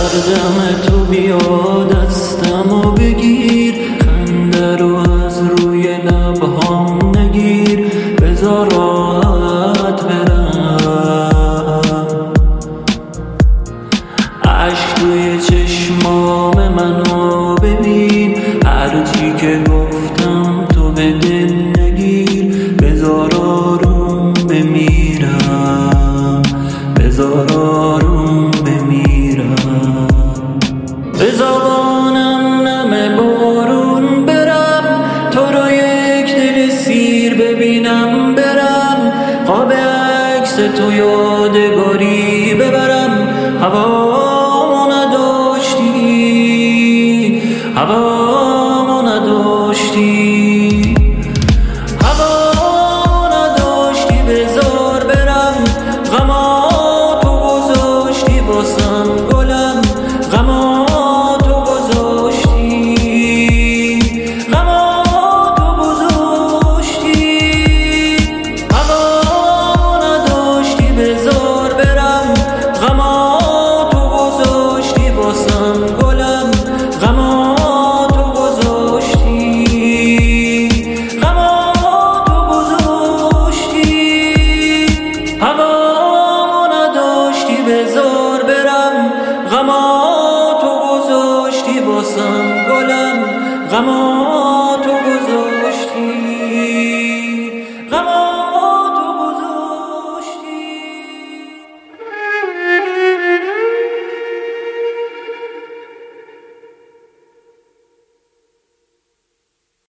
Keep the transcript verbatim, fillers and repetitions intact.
دم تو بیا دستمو بگیر، خنده رو از روی لبهام نگیر، بذار راحت برم. عشق توی چشمام منو ببین، هرچی که گفتم تو به دل نگیر، بذار آروم بمیرم، بذار آروم بمیرم. به زبانم نم بارون برم، تو رو یک دل سیر ببینم برم، قاب عکس تو یادگاری ببرم. هوامو نداشتی، هوامو نداشتی، هوامو نداشتی، بذار برم. غما تو گذاشتی واسم گلم، غما تو گذاشتی، غما تو گذاشتی. هوامو نداشتی، بذار برم. غما تو گذاشتی واسم گلم، غما تو گذاشتی، غما تو گذاشتی. هوامو نداشتی، بذار برم. غما تو گذاشتی واسم گلم، غما